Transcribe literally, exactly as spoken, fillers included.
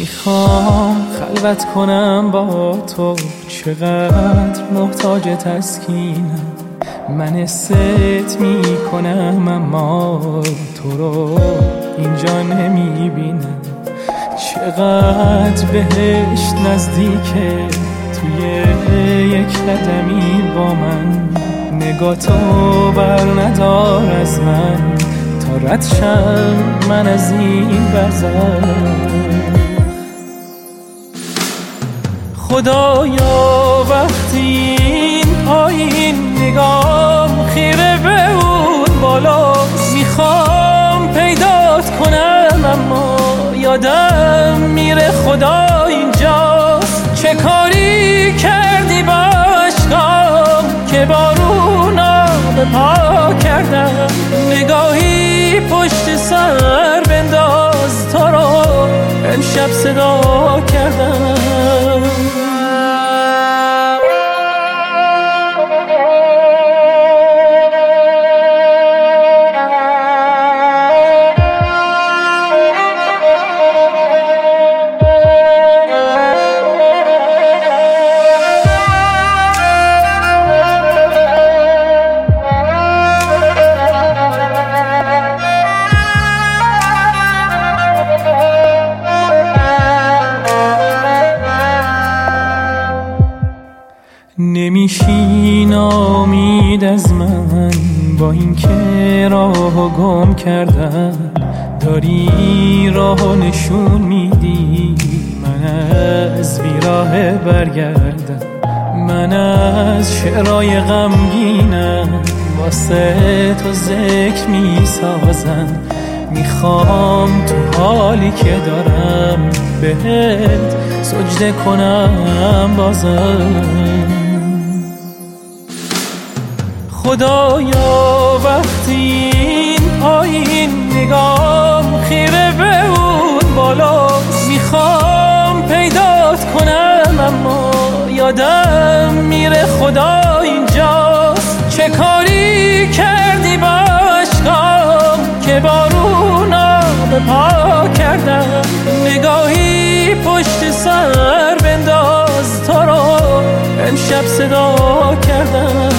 میخوام خلوت کنم با تو، چقدر محتاج تسکینم. من ست میکنم اما تو رو اینجا نمیبینم. چقدر بهشت نزدیکه توی یک قدمی با من. نگاتو بر ندار از من تا رد شم من از این برزخ. خدایا وقتی این پایین نگام خیره به اون بالا، میخوام پیدات کنم اما یادم میره خدا اینجاست. چه کاری کردی با عشقام که بارونا به پا کردم؟ نگاهی پشت سر بنداز، تو رو امشب صدا کردم. نمیشین امید از من با اینکه راهو گم کردم. داری راهو نشون میدی من از بیراه برگردم. من از شعرهای غمگینم واسه تو ذکر میسازم. میخوام تو حالی که دارم بهت سجده کنم بازم. خدایا وقتی این پایین نگام خیره به اون بالا، میخوام پیدات کنم اما یادم میره خدا اینجاست. چه کاری کردی با عشقام که بارونا به پا کردم؟ نگاهی پشت سر بنداز، تو رو امشب صدا کردم.